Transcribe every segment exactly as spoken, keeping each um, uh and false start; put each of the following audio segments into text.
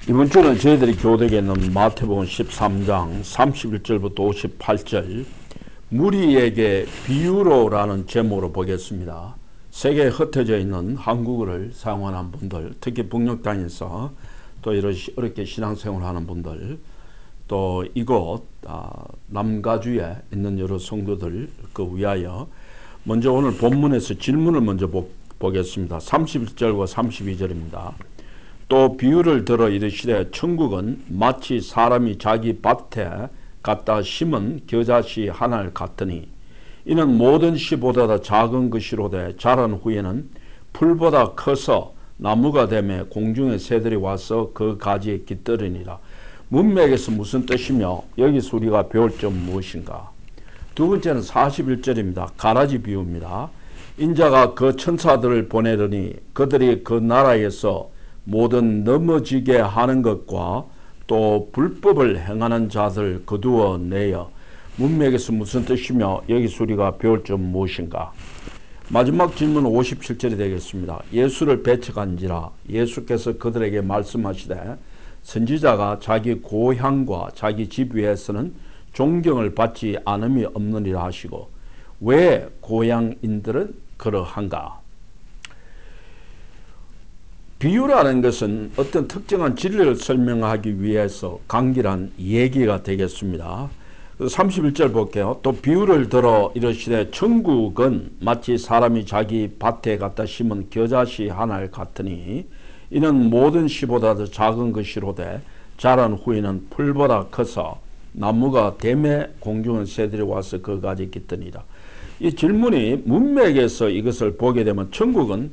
이번 주는 저희들이 교독에 있는 마태복음 십삼 장 삼십일 절부터 오십팔 절 무리에게 비유로라는 제목으로 보겠습니다. 세계에 흩어져 있는 한국어를 사용하는 분들, 특히 북녘 땅에서 또 이렇게 어렵게 신앙생활하는 분들, 또 이곳 남가주에 있는 여러 성도들 그 위하여 먼저 오늘 본문에서 질문을 먼저 보, 보겠습니다. 삼십일 절과 삼십이 절입니다. 또 비유를 들어 이르시되 천국은 마치 사람이 자기 밭에 갖다 심은 겨자씨 하나를 같으니 이는 모든 씨보다 작은 것이로되 자란 후에는 풀보다 커서 나무가 되매 공중의 새들이 와서 그 가지에 깃들으니라. 문맥에서 무슨 뜻이며 여기서 우리가 배울 점 무엇인가? 두 번째는 사십일 절입니다. 가라지 비유입니다. 인자가 그 천사들을 보내더니 그들이 그 나라에서 모든 넘어지게 하는 것과 또 불법을 행하는 자들 거두어 내어. 문맥에서 무슨 뜻이며 여기서 우리가 배울 점 무엇인가? 마지막 질문 오십칠 절이 되겠습니다. 예수를 배척한지라 예수께서 그들에게 말씀하시되 선지자가 자기 고향과 자기 집 위에서는 존경을 받지 않음이 없느니라 하시고 왜 고향인들은 그러한가? 비유라는 것은 어떤 특정한 진리를 설명하기 위해서 간결한 얘기가 되겠습니다. 삼십일 절 볼게요. 또 비유를 들어 이르시되 천국은 마치 사람이 자기 밭에 갖다 심은 겨자씨 하나를 같으니 이는 모든 씨보다 더 작은 것이로되 자란 후에는 풀보다 커서 나무가 되매 공중의 새들이 와서 그 가지에 깃드니라. 이 질문이 문맥에서 이것을 보게 되면 천국은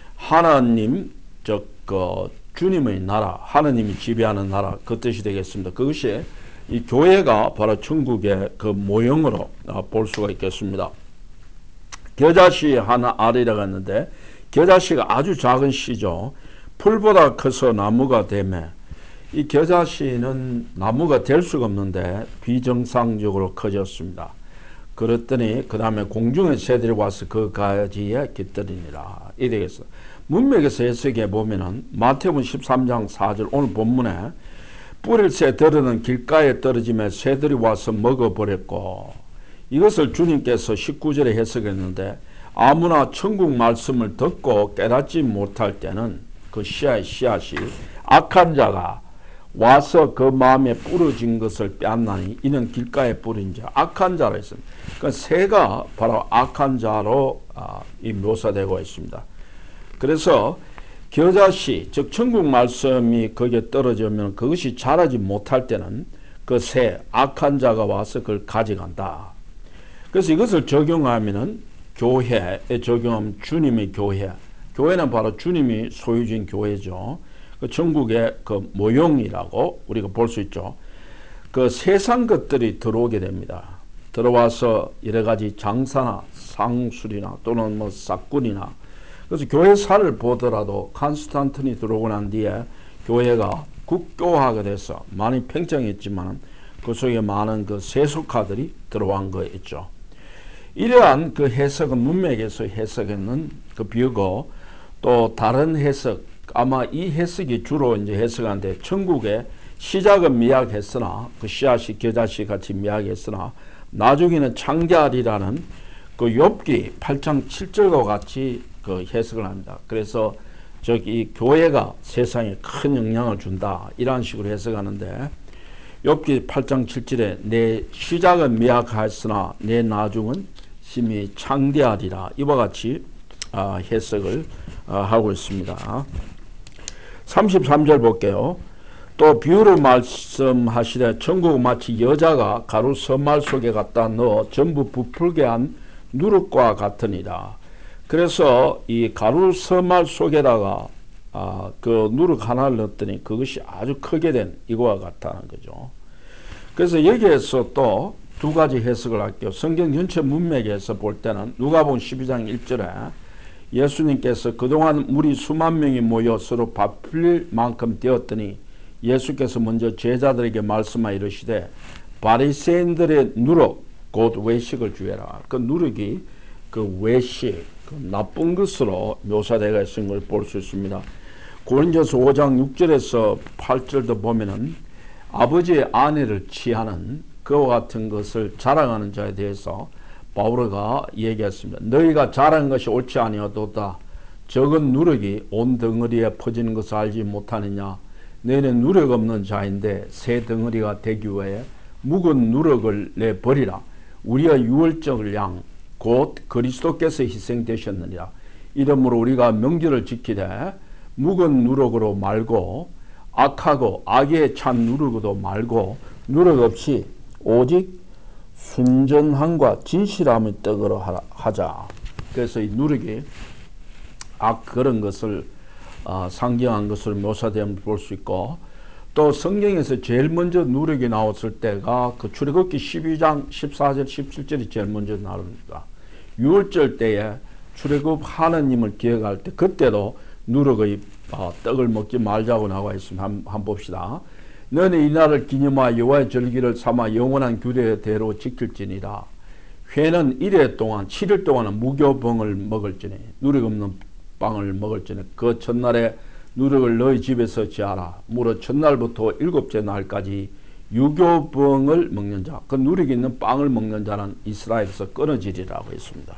하나님 즉 그 주님의 나라, 하나님이 지배하는 나라 그 뜻이 되겠습니다. 그것이 이 교회가 바로 천국의 그 모형으로 볼 수가 있겠습니다. 겨자씨 하나 아래라고 했는데 겨자씨가 아주 작은 씨죠. 풀보다 커서 나무가 되매 이 겨자씨는 나무가 될 수가 없는데 비정상적으로 커졌습니다. 그랬더니 그 다음에 공중의 새들이 와서 그 가지에 깃들이니라. 이 되겠어. 문맥에서 해석해 보면은 마태복음 십삼 장 사 절 오늘 본문에 뿌릴 새 들은 길가에 떨어지며 새들이 와서 먹어버렸고, 이것을 주님께서 십구 절에 해석했는데 아무나 천국 말씀을 듣고 깨닫지 못할 때는 그 씨앗, 씨앗이 악한 자가 와서 그 마음에 뿌려진 것을 빼앗나니 이는 길가에 뿌린 자, 악한 자라 했습니다. 그러니까 새가 바로 악한 자로 아, 이 묘사되고 있습니다. 그래서 겨자씨, 즉 천국 말씀이 거기에 떨어지면 그것이 자라지 못할 때는 그 새, 악한 자가 와서 그걸 가져간다. 그래서 이것을 적용하면은 교회에 적용하면 주님의 교회, 교회는 바로 주님이 소유주인 교회죠. 그 천국의 그 모형이라고 우리가 볼 수 있죠. 그 세상 것들이 들어오게 됩니다. 들어와서 여러 가지 장사나 상술이나 또는 뭐 싹군이나, 그래서 교회사를 보더라도 콘스탄틴이 들어오고 난 뒤에 교회가 국교화가 돼서 많이 팽창했지만 그 속에 많은 그 세속화들이 들어간 거 있죠. 이러한 그 해석은 문맥에서 해석했는 그 비유고, 또 다른 해석, 아마 이 해석이 주로 이제 해석하는데 천국의 시작은 미약했으나 그 씨앗이 겨자씨 같이 미약했으나 나중에는 창대하리라는 그 욥기 팔 장 칠 절과 같이 그 해석을 합니다. 그래서 저기 교회가 세상에 큰 영향을 준다 이런 식으로 해석하는데 욥기 팔 장 칠 절에 내 시작은 미약하였으나 내 나중은 심히 창대하리라 이와 같이 해석을 하고 있습니다. 삼십삼 절 볼게요. 또 비유를 말씀하시되 천국은 마치 여자가 가루 서말 속에 갖다 넣어 전부 부풀게 한 누룩과 같으니라. 그래서 이 가루 서말 속에다가 아, 그 누룩 하나를 넣었더니 그것이 아주 크게 된 이거와 같다는 거죠. 그래서 여기에서 또 두 가지 해석을 할게요. 성경 전체 문맥에서 볼 때는 누가복음 십이 장 일 절에 예수님께서 그동안 무리 수만 명이 모여 서로 바쁠 만큼 되었더니 예수께서 먼저 제자들에게 말씀하여 이르시되 바리새인들의 누룩 곧 외식을 주해라. 그 누룩이 그 외식, 그 나쁜 것으로 묘사되어 있는 걸 볼 수 있습니다. 고린도서 오 장 육 절에서 팔 절도 보면은 아버지의 아내를 취하는 그와 같은 것을 자랑하는 자에 대해서 바울가 얘기했습니다. 너희가 자랑한 것이 옳지 아니하도다. 적은 누룩이 온 덩어리에 퍼지는 것을 알지 못하느냐. 너희는 누룩 없는 자인데 새 덩어리가 되기 위해 묵은 누룩을 내버리라. 우리의 유월절 양 곧 그리스도께서 희생되셨느니라. 이러므로 우리가 명절을 지키되 묵은 누룩으로 말고 악하고 악에 찬 누룩으로 말고 누룩 없이 오직 순전함과 진실함의 떡으로 하자. 그래서 이 누룩이 악 그런 것을 어, 상징한 것을 묘사되면 볼 수 있고, 또 성경에서 제일 먼저 누룩이 나왔을 때가 그 출애굽기 십이 장 십사 절 십칠 절이 제일 먼저 나옵니다. 유월절 때에 출애굽 하느님을 기억할 때 그때도 누룩의 어, 떡을 먹지 말자고 나와 있습니다. 한번 한 봅시다. 너는 이 날을 기념하여 여호와의 절기를 삼아 영원한 규례대로 지킬지니라. 회는 일 회 동안 칠 일 동안은 무교병을 먹을지니 누룩 없는 빵을 먹을지니 그 첫날에 누룩을 너희 집에서 지하라. 무릇 첫날부터 일곱째 날까지 유교병을 먹는 자, 그 누룩이 있는 빵을 먹는 자는 이스라엘에서 끊어지리라고 했습니다.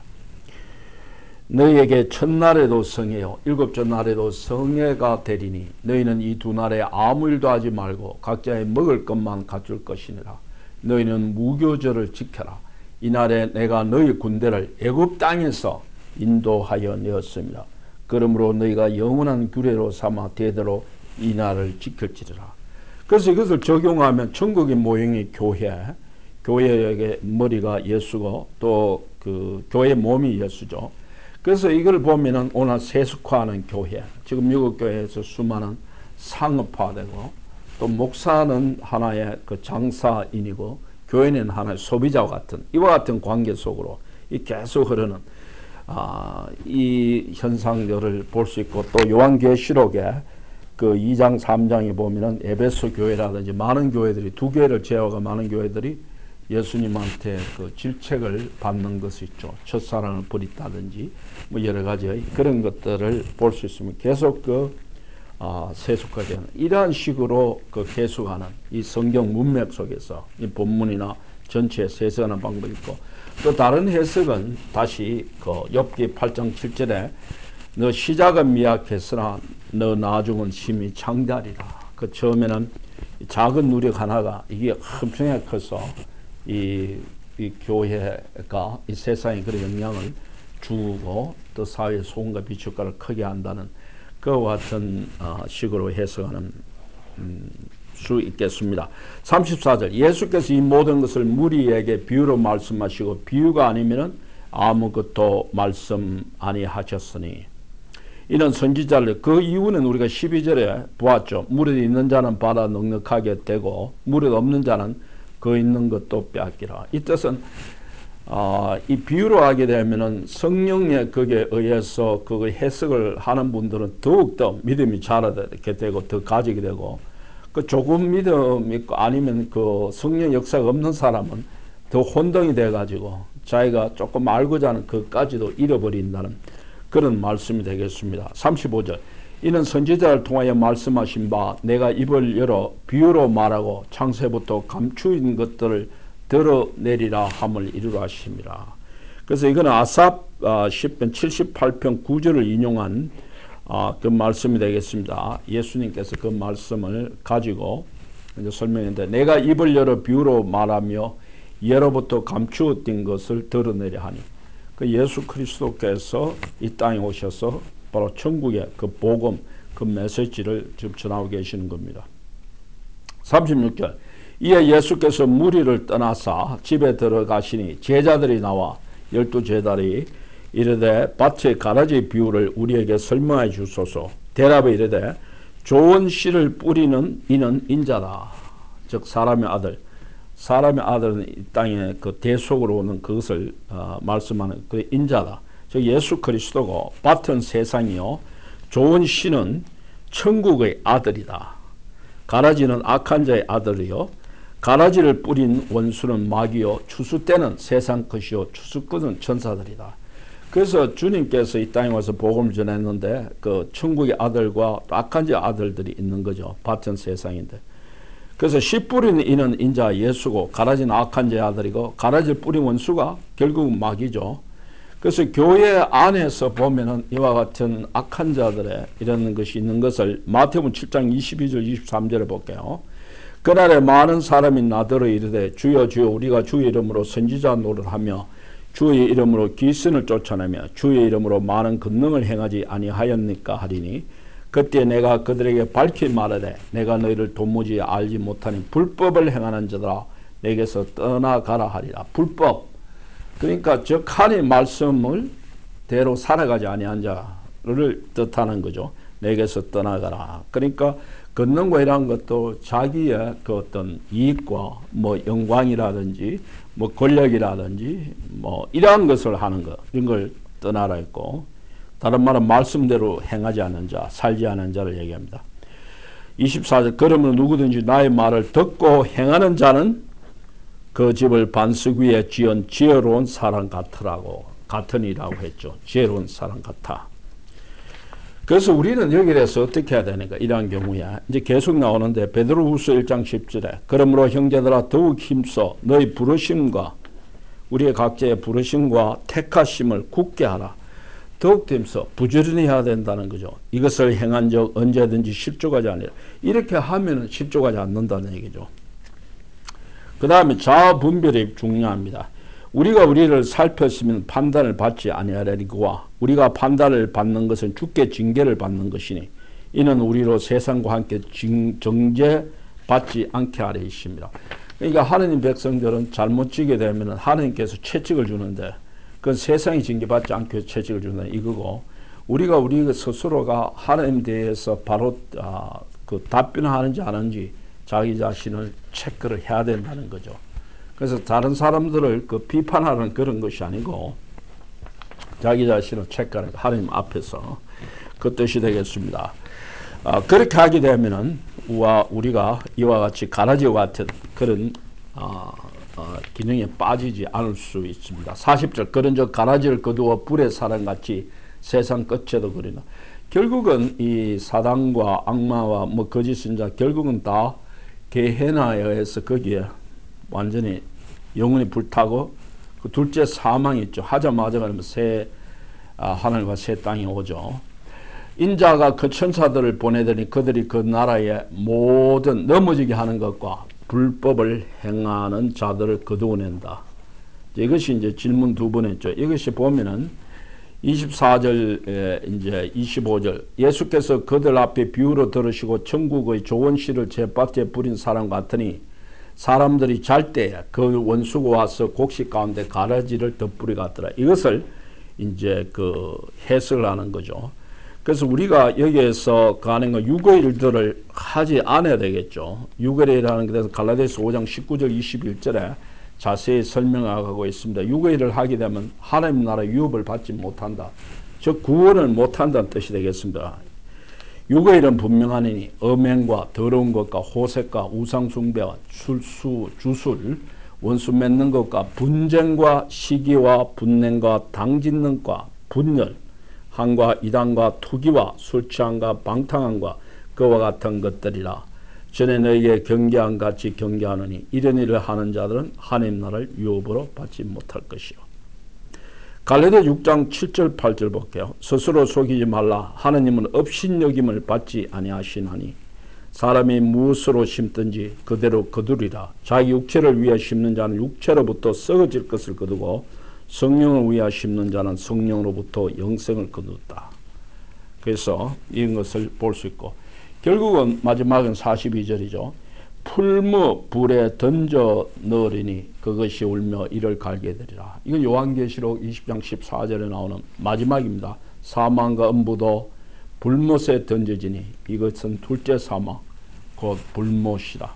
너희에게 첫날에도 성회요 일곱째 날에도 성회가 되리니 너희는 이 두 날에 아무 일도 하지 말고 각자의 먹을 것만 갖출 것이니라. 너희는 무교절을 지켜라. 이날에 내가 너희 군대를 애굽 땅에서 인도하여 내었습니다. 그러므로 너희가 영원한 규례로 삼아 대대로 이 날을 지킬지리라. 그래서 이것을 적용하면 천국의 모형이 교회, 교회의 머리가 예수고 또 그 교회 몸이 예수죠. 그래서 이걸 보면은 오늘 세속화하는 교회, 지금 미국 교회에서 수많은 상업화되고 또 목사는 하나의 그 장사인이고 교회는 하나의 소비자와 같은 이와 같은 관계 속으로 이 계속 흐르는 아, 이 현상들을 볼 수 있고, 또 요한계시록에 그 이 장 삼 장에 보면은 에베소 교회라든지 많은 교회들이 두 교회를 제외하고 많은 교회들이 예수님한테 그 질책을 받는 것이 있죠. 첫사랑을 버렸다든지 뭐 여러 가지 그런 것들을 볼 수 있으면 계속 그 아, 세속화되는 이러한 식으로 그 계속하는 이 성경 문맥 속에서 이 본문이나 전체에 해석하는 방법이 있고, 또 다른 해석은 다시 그 욥기 팔 장 칠 절에 너 시작은 미약했으나 너 나중은 심히 창대하리라. 그 처음에는 작은 누력 하나가 이게 엄청나게 커서 이, 이 교회가 이 세상에 그런 영향을 주고 또 사회의 소금과 비춧가루를 크게 한다는 그와 같은 식으로 해석하는 음, 수 있겠습니다. 삼십사 절 예수께서 이 모든 것을 무리에게 비유로 말씀하시고 비유가 아니면 아무것도 말씀 아니하셨으니 이는 선지자를, 그 이유는 우리가 십이 절에 보았죠. 무릇 있는 자는 받아 넉넉하게 되고 무릇 없는 자는 그 있는 것도 빼앗기라. 이 뜻은 어, 이 비유로 하게 되면은 성령의 거기에 의해서 그 해석을 하는 분들은 더욱더 믿음이 자라게 되고 더 가지게 되고, 그 조금 믿음 있고 아니면 그 성령 역사가 없는 사람은 더 혼동이 돼 가지고 자기가 조금 알고자 하는 그까지도 잃어버린다는 그런 말씀이 되겠습니다. 삼십오 절 이는 선지자를 통하여 말씀하신 바 내가 입을 열어 비유로 말하고 창세부터 감추인 것들을 드러내리라 함을 이루라 하심이라. 그래서 이거는 아삽 시편 칠십팔 편 구 절을 인용한 그 말씀이 되겠습니다. 예수님께서 그 말씀을 가지고 이제 설명했는데 내가 입을 열어 비유로 말하며 예로부터 감추었던 것을 드러내려 하니, 그 예수 그리스도께서 이 땅에 오셔서 바로 천국의 그 복음, 그 메시지를 지금 전하고 계시는 겁니다. 삼십육 절 이에 예수께서 무리를 떠나사 집에 들어가시니 제자들이 나와 열두 제자들이 이르되 밭의 가라지 비유를 우리에게 설명해 주소서. 대답에 이르되 좋은 씨를 뿌리는 이는 인자다. 즉 사람의 아들. 사람의 아들은 이 땅에 그 대속으로 오는 그것을 어, 말씀하는 그 인자다. 즉 예수 그리스도고 밭은 세상이요 좋은 씨는 천국의 아들이다. 가라지는 악한 자의 아들이요 가라지를 뿌린 원수는 마귀요 추수 때는 세상 것이요 추수 끝은 천사들이다. 그래서 주님께서 이 땅에 와서 복음을 전했는데 그 천국의 아들과 악한 자 아들들이 있는 거죠. 밭은 세상인데. 그래서 씨 뿌리는 이는 인자 예수고 가라진 악한 자 아들이고 가라질 뿌린 원수가 결국은 마귀죠. 그래서 교회 안에서 보면은 이와 같은 악한 자들의 이런 것이 있는 것을 마태복음 칠 장 이십이 절 이십삼 절에 볼게요. 그날에 많은 사람이 나더러 이르되 주여 주여 우리가 주의 이름으로 선지자 노릇하며 주의 이름으로 귀신을 쫓아내며 주의 이름으로 많은 권능을 행하지 아니하였니까 하리니 그때 내가 그들에게 밝히 말하되 내가 너희를 도무지 알지 못하니 불법을 행하는 자들아 내게서 떠나가라 하리라. 불법, 그러니까 즉 하나님의 말씀을 대로 살아가지 아니한 자를 뜻하는 거죠. 내게서 떠나가라. 그러니까 권능과 이러한 것도 자기의 그 어떤 이익과 뭐 영광이라든지 뭐 권력이라든지 뭐 이러한 것을 하는 것, 이런 걸 떠나라 했고, 다른 말은 말씀대로 행하지 않는 자, 살지 않는 자를 얘기합니다. 이십사 절 그러므로 누구든지 나의 말을 듣고 행하는 자는 그 집을 반석 위에 지은 지혜로운 사람 같으라고, 같으니라고 했죠. 지혜로운 사람 같아. 그래서 우리는 여기에 대해서 어떻게 해야 되는가? 이러한 경우에 이제 계속 나오는데 베드로후서 일 장 십 절에 그러므로 형제들아 더욱 힘써 너희 부르심과 우리의 각자의 부르심과 택하심을 굳게 하라. 더욱 힘써 부지런히 해야 된다는 거죠. 이것을 행한 적 언제든지 실족하지 않으라. 이렇게 하면은 실족하지 않는다는 얘기죠. 그 다음에 자아 분별이 중요합니다. 우리가 우리를 살폈으면 판단을 받지 아니하리거와 우리가 판단을 받는 것은 주께 징계를 받는 것이니 이는 우리로 세상과 함께 정죄받지 않게 하려 하심이라. 그러니까 하느님 백성들은 잘못 지게 되면 하느님께서 채찍을 주는데 그건 세상이 징계받지 않게 채찍을 준다 이거고, 우리가 우리 스스로가 하느님 대해서 바로 아, 그 답변하는지 안 하는지 자기 자신을 체크를 해야 된다는 거죠. 그래서 다른 사람들을 그 비판하는 그런 것이 아니고 자기 자신을 체크하는 하나님 앞에서 그 뜻이 되겠습니다. 아, 그렇게 하게 되면은 우와, 우리가 이와 같이 가라지와 같은 그런 어, 어, 기능에 빠지지 않을 수 있습니다. 사십 절 그런즉 가라지를 거두어 불의 사람같이 세상 끝에도 그리나. 결국은 이 사단과 악마와 뭐 거짓 선자 결국은 다 게헤나에 의해서 거기에 완전히 영혼이 불타고 그 둘째 사망이 있죠. 하자마자 그러면 새 아, 하늘과 새 땅이 오죠. 인자가 그 천사들을 보내더니 그들이 그 나라의 모든 넘어지게 하는 것과 불법을 행하는 자들을 거두어낸다. 이것이 이제 질문 두 번 했죠. 이것이 보면은 이십사 절 이제 이십오 절 예수께서 그들 앞에 비유로 들으시고 천국의 좋은 씨를 제 밭에 뿌린 사람 같으니 사람들이 잘 때 그 원수가 와서 곡식 가운데 가라지를 덧뿌리 같더라. 이것을 이제 그 해석을 하는 거죠. 그래서 우리가 여기에서 가는 거 육의 일들을 하지 않아야 되겠죠. 육의 일이라는 것에서 갈라디아서 오 장 십구 절 이십일 절에 자세히 설명하고 있습니다. 육의 일을 하게 되면 하나님 나라 유업을 받지 못한다. 즉 구원을 못한다는 뜻이 되겠습니다. 육의 일은 분명하니 음행과 더러운 것과 호색과 우상숭배와 술수, 주술, 원수 맺는 것과 분쟁과 시기와 분냉과 당짓는과 분열, 항과 이단과 투기와 술취함과 방탕함과 그와 같은 것들이라. 전에 너에게 경계한 같이 경계하느니 이런 일을 하는 자들은 하나님 나라를 유업으로 받지 못할 것이요. 갈라디아 육 장 칠 절 팔 절 볼게요. 스스로 속이지 말라. 하느님은 업신여김을 받지 아니하시나니 사람이 무엇으로 심든지 그대로 거두리라. 자기 육체를 위해 심는 자는 육체로부터 썩어질 것을 거두고 성령을 위하여 심는 자는 성령으로부터 영생을 거두었다. 그래서 이런 것을 볼 수 있고, 결국은 마지막은 사십이 절이죠. 풀무 불에 던져 넣으리니 그것이 울며 이를 갈게 되리라. 이건 요한계시록 이십 장 십사 절에 나오는 마지막입니다. 사망과 음부도 불못에 던져지니 이것은 둘째 사망, 곧 불못이다.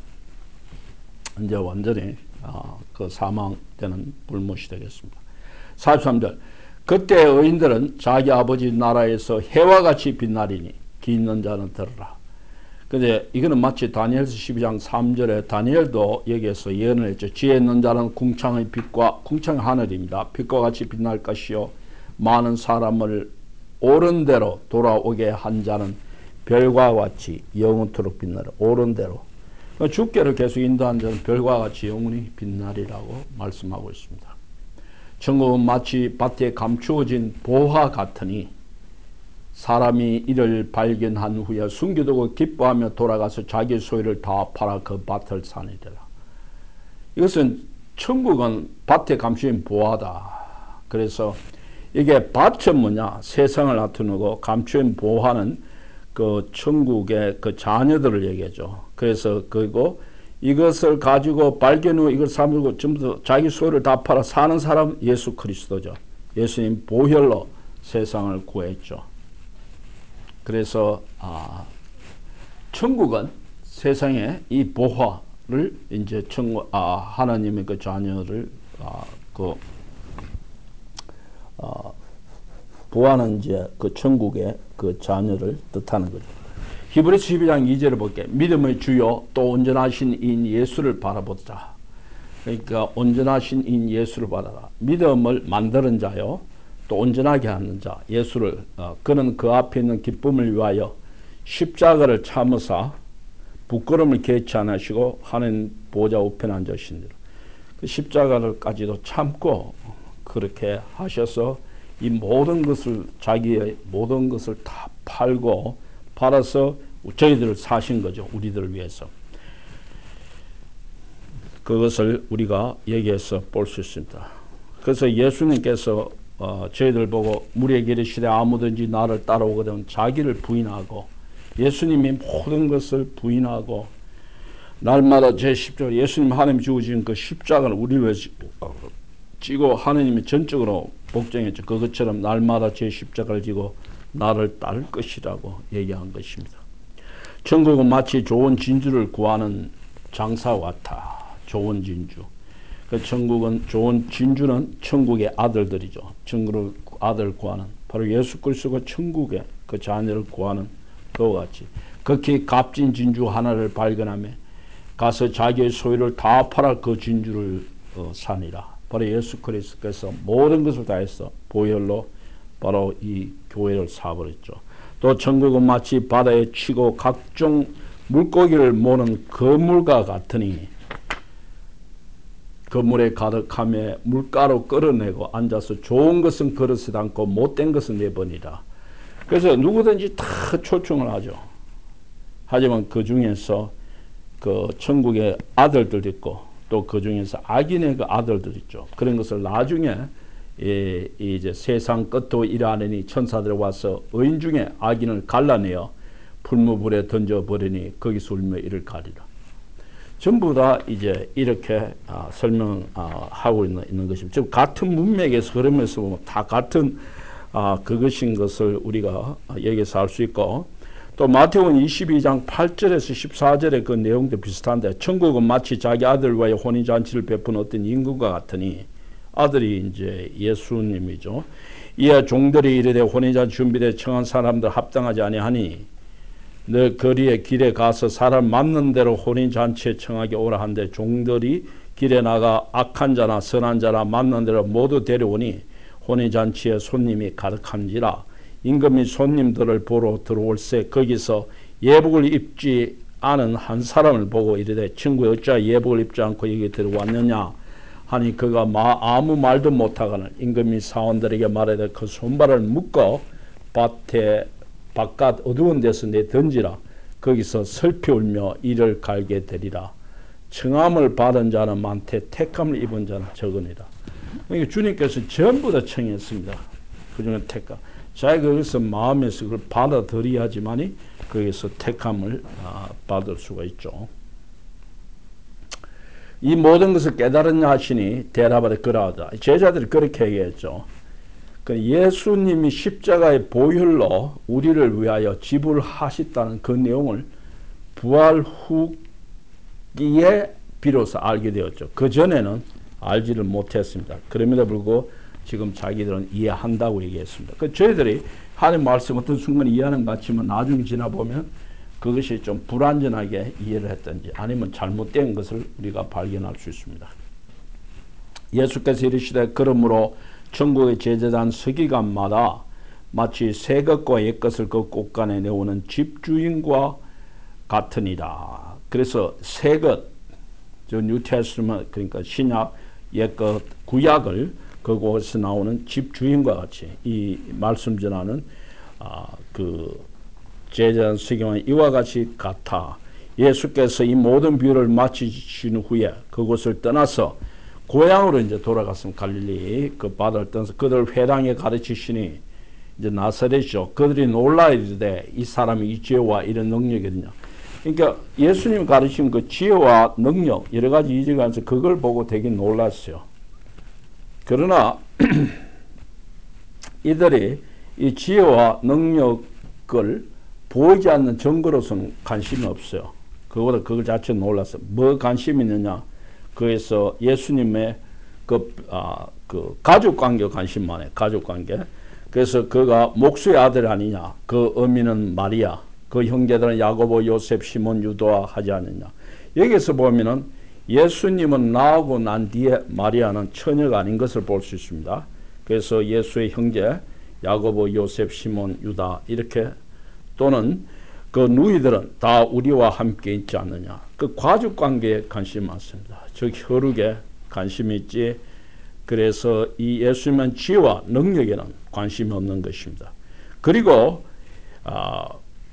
이제 완전히 어, 그 사망되는 불못이 되겠습니다. 사십삼 절 그때 의인들은 자기 아버지 나라에서 해와 같이 빛나리니 귀 있는 자는 들으라. 근데 이거는 마치 다니엘서 십이 장 삼 절에 다니엘도 여기에서 예언을 했죠. 지혜 있는 자는 궁창의 빛과 궁창의 하늘입니다. 빛과 같이 빛날 것이요 많은 사람을 옳은 대로 돌아오게 한 자는 별과 같이 영원토록 빛나라. 옳은 대로. 주께를 계속 인도한 자는 별과 같이 영원히 빛나리라고 말씀하고 있습니다. 천국은 마치 밭에 감추어진 보화 같으니 사람이 이를 발견한 후에 숨겨두고 기뻐하며 돌아가서 자기 소유를 다 팔아 그 밭을 사니라. 이것은 천국은 밭에 감추인 보화다. 그래서 이게 밭은 뭐냐? 세상을 나타내고 감추인 보화는 그 천국의 그 자녀들을 얘기하죠. 그래서 그리고 이것을 가지고 발견 후 이걸 사물고 전부 자기 소유를 다 팔아 사는 사람 예수 그리스도죠. 예수님 보혈로 세상을 구했죠. 그래서 아, 천국은 세상에 이 보화를 이제 천국 아, 하나님의 그 자녀를 아, 그 어, 보화는 이제 그 천국의 그 자녀를 뜻하는 거죠. 히브리서 십이 장 이 절을 볼게요. 믿음의 주요 또 온전하신 이인 예수를 바라보자. 그러니까 온전하신 이인 예수를 바라라. 믿음을 만드는 자요. 또 온전하게 하는 자 예수를 어, 그는 그 앞에 있는 기쁨을 위하여 십자가를 참으사 부끄러움을 개치 않으시고 하나님 보좌 우편에 앉으신대로 그 십자가를까지도 참고 그렇게 하셔서 이 모든 것을 자기의 모든 것을 다 팔고 팔아서 저희들을 사신 거죠. 우리들을 위해서. 그것을 우리가 여기에서 볼 수 있습니다. 그래서 예수님께서 어, 저희들 보고 무리에게 이르시되 아무든지 나를 따라오거든 자기를 부인하고 예수님이 모든 것을 부인하고 날마다 제 십자가 예수님 하나님 주어진 그 십자가를 우리를 위해서 지고 하나님이 전적으로 복종했죠. 그것처럼 날마다 제 십자가를 지고 나를 따를 것이라고 얘기한 것입니다. 천국은 마치 좋은 진주를 구하는 장사와 같아. 좋은 진주. 그 천국은 좋은 진주는 천국의 아들들이죠. 천국의 아들 구하는 바로 예수 그리스도가 천국의 그 자녀를 구하는 그와 같이 극히 값진 진주 하나를 발견하며 가서 자기의 소유를 다 팔아 그 진주를 어, 사니라. 바로 예수 그리스도께서 모든 것을 다해서 보혈로 바로 이 교회를 사버렸죠. 또 천국은 마치 바다에 치고 각종 물고기를 모는 그물과 같으니 그물에 가득하며 물가로 끌어내고 앉아서 좋은 것은 그릇에 담고 못된 것은 내버리라. 그래서 누구든지 다 초청을 하죠. 하지만 그 중에서 그 천국의 아들들 있고 또 그 중에서 악인의 그 아들들 있죠. 그런 것을 나중에 이, 이제 세상 끝도 일하느니 천사들 와서 의인 중에 악인을 갈라내어 풀무불에 던져버리니 거기서 울며 이를 가리라. 전부 다 이제 이렇게 아, 설명하고 있는, 있는 것입니다. 즉 같은 문맥에서 그러면서 보면 다 같은 아, 그것인 것을 우리가 여기서 알 수 있고 또 마태복음 이십이 장 팔 절에서 십사 절의 그 내용도 비슷한데 천국은 마치 자기 아들을 위하여 혼인잔치를 베푼 어떤 임금과 같으니 아들이 이제 예수님이죠. 이에 종들이 이르되 혼인잔치 준비되어 청한 사람들 합당하지 아니하니 너 거리에 길에 가서 사람 맞는 대로 혼인잔치에 청하게 오라 한데 종들이 길에 나가 악한 자나 선한 자나 맞는 대로 모두 데려오니 혼인잔치에 손님이 가득한지라 임금이 손님들을 보러 들어올새 거기서 예복을 입지 않은 한 사람을 보고 이르되 친구 어찌하여 예복을 입지 않고 여기 들어왔느냐 하니 그가 마, 아무 말도 못하거늘 임금이 사원들에게 말하되 그 손발을 묶어 밭에 바깥 어두운 데서 내 던지라 거기서 슬피 울며 이를 갈게 되리라. 청함을 받은 자는 많되 택함을 입은 자는 적으니라. 그러니까 주님께서 전부 다 청했습니다. 그중에 택함. 자기가 거기서 마음에서 그걸 받아들여야지만이 거기서 택함을 받을 수가 있죠. 이 모든 것을 깨달았냐 하시니 대답하되 그러하다. 제자들이 그렇게 얘기했죠. 예수님이 십자가의 보혈로 우리를 위하여 지불하셨다는 그 내용을 부활 후기에 비로소 알게 되었죠. 그 전에는 알지를 못했습니다. 그럼에도 불구하고 지금 자기들은 이해한다고 얘기했습니다. 그 저희들이 하나님 말씀 어떤 순간 이해하는 것 같지만 나중에 지나보면 그것이 좀 불완전하게 이해를 했든지 아니면 잘못된 것을 우리가 발견할 수 있습니다. 예수께서 이르시되 그러므로 천국의 제재단 서기관마다 마치 새 것과 옛 것을 그 곳간에 내오는 집주인과 같으니라. 그래서 새 것, 저 뉴테스트먼트 그러니까 신약, 옛것, 구약을 그곳에서 나오는 집주인과 같이 이 말씀 전하는 아, 그 제자는 서기관 이와 같이 같아. 예수께서 이 모든 비유를 마치신 후에 그곳을 떠나서 고향으로 이제 돌아갔습니다. 갈릴리 그 바다를 떠나서 그들 회당에 가르치시니 이제 나사렛이죠. 그들이 놀라 이르되 이 사람이 이 지혜와 이런 능력이냐. 그러니까 예수님 가르친 그 지혜와 능력 여러 가지 이적을 하면서 그걸 보고 되게 놀랐어요. 그러나 이들이 이 지혜와 능력을 보이지 않는 증거로서는 관심이 없어요. 그거보다 그걸 자체 놀랐어요. 뭐 관심이 있느냐? 그래서 예수님의 그, 아, 그 가족 관계 관심 많아요. 가족 관계. 그래서 그가 목수의 아들 아니냐? 그 어미는 마리아. 그 형제들은 야고보, 요셉, 시몬, 유도와 하지 않느냐? 여기서 보면은 예수님은 나오고 난 뒤에 마리아는 처녀가 아닌 것을 볼 수 있습니다. 그래서 예수의 형제 야고보, 요셉, 시몬, 유다 이렇게 또는 그 누이들은 다 우리와 함께 있지 않느냐. 그 가족 관계에 관심이 많습니다. 즉 혈육에 관심이 있지. 그래서 이 예수님은 지혜와 능력에는 관심이 없는 것입니다. 그리고 아,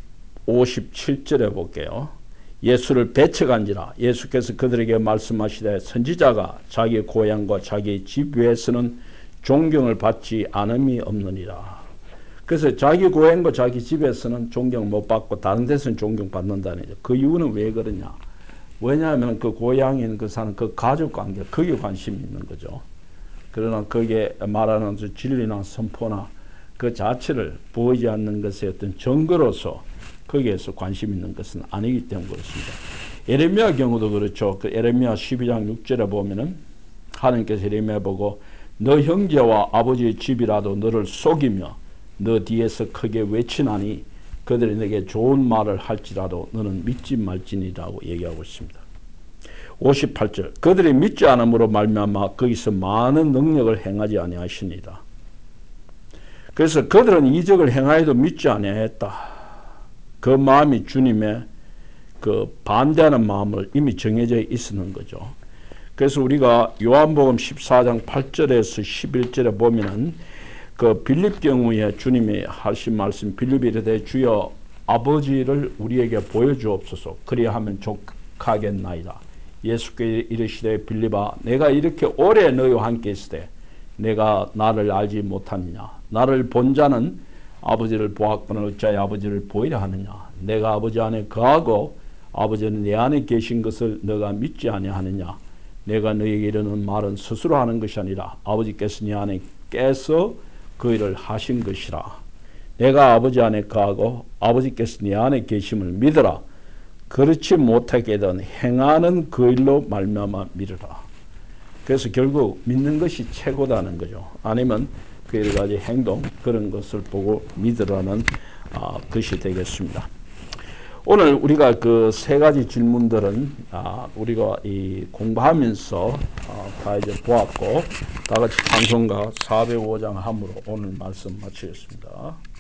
오십칠 절에 볼게요. 예수를 배척한지라 예수께서 그들에게 말씀하시되 선지자가 자기 고향과 자기 집 외에서는 존경을 받지 않음이 없느니라. 그래서 자기 고향과 자기 집에서는 존경 못 받고 다른 데서는 존경받는다는 거죠. 그 이유는 왜 그러냐. 왜냐하면 그 고향인 그 사람 그 가족관계 거기에 관심이 있는 거죠. 그러나 거기에 말하는 진리나 선포나 그 자체를 보이지 않는 것의 어떤 증거로서 거기에서 관심 있는 것은 아니기 때문에 그렇습니다. 에레미야 경우도 그렇죠. 그 에레미야 십이 장 육 절에 보면은 하나님께서 에레미야 보고 너 형제와 아버지의 집이라도 너를 속이며 너 뒤에서 크게 외치나니 그들이 내게 좋은 말을 할지라도 너는 믿지 말지니라고 얘기하고 있습니다. 오십팔 절 그들이 믿지 않음으로 말미암아 거기서 많은 능력을 행하지 아니하시니라. 그래서 그들은 이적을 행하여도 믿지 아니하였다. 그 마음이 주님의 그 반대하는 마음을 이미 정해져 있었는 거죠. 그래서 우리가 요한복음 십사 장 팔 절에서 십일 절에 보면은 그 빌립 경우에 주님이 하신 말씀 빌립이 이르되 주여 아버지를 우리에게 보여주옵소서 그리하면 족하겠나이다. 예수께 이르시되 빌립아 내가 이렇게 오래 너희와 함께 있을 때 내가 나를 알지 못하느냐. 나를 본 자는 아버지를 보았거늘 어찌하여 아버지를 보이려 하느냐. 내가 아버지 안에 거하고 아버지는 내 안에 계신 것을 너가 믿지 아니하느냐. 내가 너희에게 이르는 말은 스스로 하는 것이 아니라 아버지께서 네 안에 깨서 그 일을 하신 것이라. 내가 아버지 안에 거하고 아버지께서 네 안에 계심을 믿으라. 그렇지 못하게든 행하는 그 일로 말미암아 믿으라. 그래서 결국 믿는 것이 최고다는 거죠. 아니면 그 여러 가지 행동 그런 것을 보고 믿으라는 아, 것이 되겠습니다. 오늘 우리가 그 세 가지 질문들은 아, 우리가 이 공부하면서 아, 다 이제 보았고 다 같이 찬송가 사백오 장 함으로 오늘 말씀 마치겠습니다.